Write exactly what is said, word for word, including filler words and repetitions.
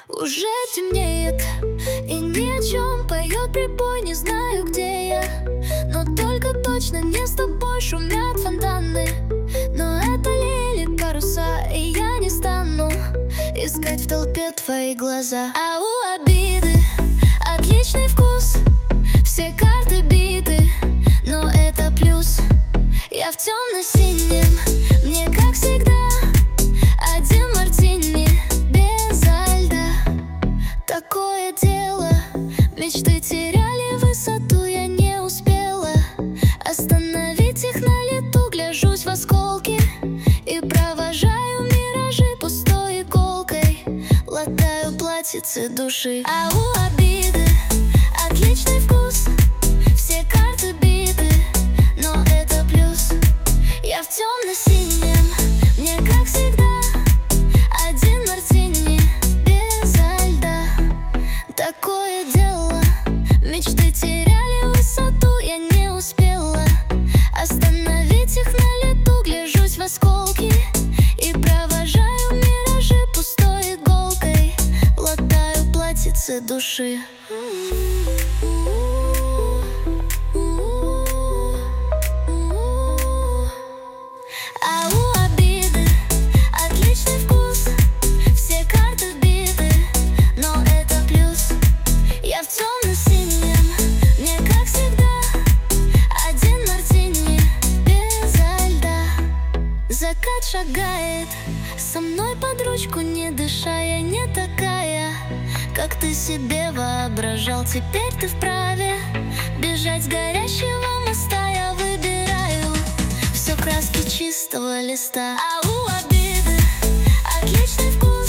Уже темнеет, и ни о чем поет прибой. Не знаю, где я, но только точно не с тобой. Шумят фонтаны, но это лили паруса, и я не стану искать в толпе твои глаза. А у обиды отличный вкус, все карты биты, но это плюс. Я в темно-синем, мне как всегда один мартини безо льда. Такое дело, мечты теряли высоту, я не успела остановить их на лету. Гляжусь в осколки и провожаю миражи пустой иголкой, латаю платьице души. А у обиды отличный вкус, все карты биты, но это плюс. Я в темно-синем, мне как всегда один мартини безо льда. Такое дело, мечты теряли высоту, я не успела остановить их на лету. Гляжусь в осколки и провожаю миражи пустой иголкой, латаю платьице души. А у обиды отличный вкус, все карты биты, но это плюс. Я в темно-синем, мне как всегда один мартини безо льда. Закат шагает со мной под ручку, не дыша. Я не такая, как ты себе воображал. Теперь ты вправе бежать с горящего моста. Я выбираю все краски чистого листа. А у обиды отличный вкус,